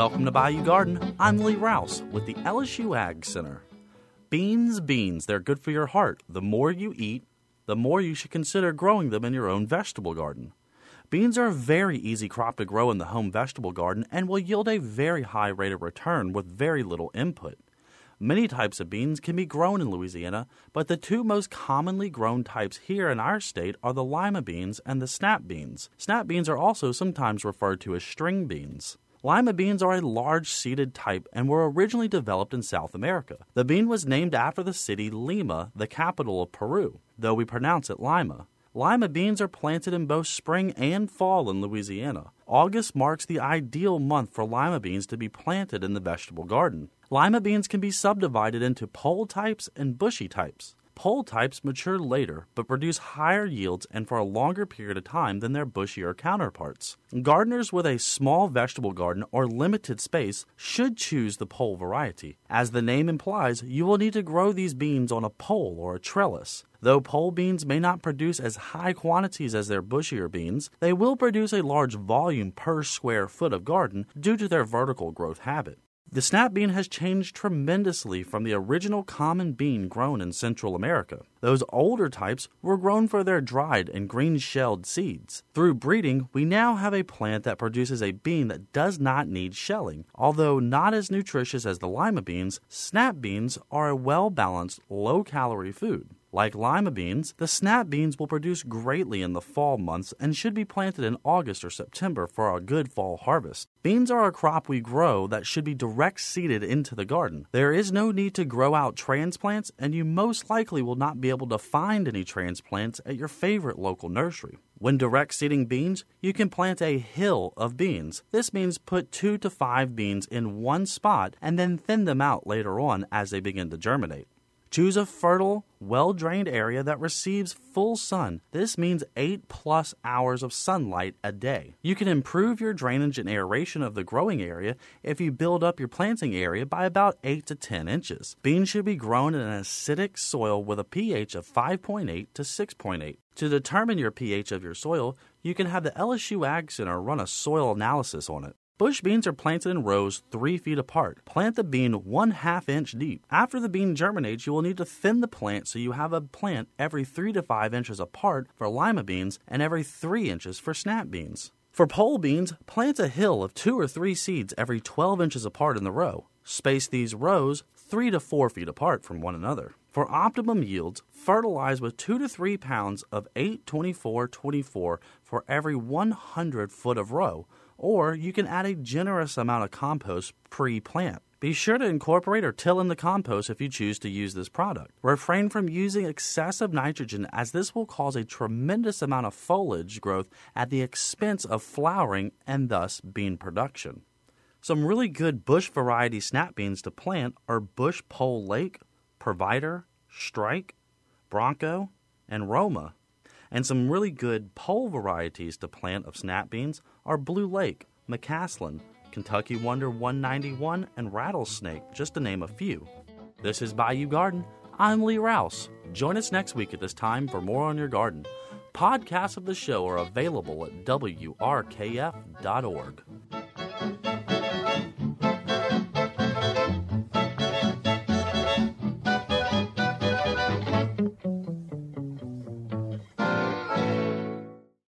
Welcome to Bayou Garden. I'm Lee Rouse with the LSU Ag Center. Beans, they're good for your heart. The more you eat, the more you should consider growing them in your own vegetable garden. Beans are a very easy crop to grow in the home vegetable garden and will yield a very high rate of return with very little input. Many types of beans can be grown in Louisiana, but the two most commonly grown types here in our state are the lima beans and the snap beans. Snap beans are also sometimes referred to as string beans. Lima beans are a large seeded type and were originally developed in South America. The bean was named after the city Lima, the capital of Peru, though we pronounce it Lima. Lima beans are planted in both spring and fall in Louisiana. August marks the ideal month for lima beans to be planted in the vegetable garden. Lima beans can be subdivided into pole types and bushy types. Pole types mature later but produce higher yields and for a longer period of time than their bushier counterparts. Gardeners with a small vegetable garden or limited space should choose the pole variety. As the name implies, you will need to grow these beans on a pole or a trellis. Though pole beans may not produce as high quantities as their bushier beans, they will produce a large volume per square foot of garden due to their vertical growth habit. The snap bean has changed tremendously from the original common bean grown in Central America. Those older types were grown for their dried and green-shelled seeds. Through breeding, we now have a plant that produces a bean that does not need shelling. Although not as nutritious as the lima beans, snap beans are a well-balanced, low-calorie food. Like lima beans, the snap beans will produce greatly in the fall months and should be planted in August or September for a good fall harvest. Beans are a crop we grow that should be direct seeded into the garden. There is no need to grow out transplants, and you most likely will not be able to find any transplants at your favorite local nursery. When direct seeding beans, you can plant a hill of beans. This means put 2 to 5 beans in one spot and then thin them out later on as they begin to germinate. Choose a fertile, well-drained area that receives full sun. This means 8+ hours of sunlight a day. You can improve your drainage and aeration of the growing area if you build up your planting area by about 8 to 10 inches. Beans should be grown in an acidic soil with a pH of 5.8 to 6.8. To determine your pH of your soil, you can have the LSU Ag Center run a soil analysis on it. Bush beans are planted in rows 3 feet apart. Plant the bean 1/2 inch deep. After the bean germinates, you will need to thin the plant so you have a plant every 3 to 5 inches apart for lima beans and every 3 inches for snap beans. For pole beans, plant a hill of 2 or 3 seeds every 12 inches apart in the row. Space these rows 3 to 4 feet apart from one another. For optimum yields, fertilize with 2 to 3 pounds of 8-24-24 for every 100 foot of row, or you can add a generous amount of compost pre-plant. Be sure to incorporate or till in the compost if you choose to use this product. Refrain from using excessive nitrogen, as this will cause a tremendous amount of foliage growth at the expense of flowering and thus bean production. Some really good bush variety snap beans to plant are Bush Pole Lake, Provider, Strike, Bronco, and Roma. And some really good pole varieties to plant of snap beans are Blue Lake, McCaslin, Kentucky Wonder 191, and Rattlesnake, just to name a few. This is Bayou Garden. I'm Lee Rouse. Join us next week at this time for more on your garden. Podcasts of the show are available at WRKF.org.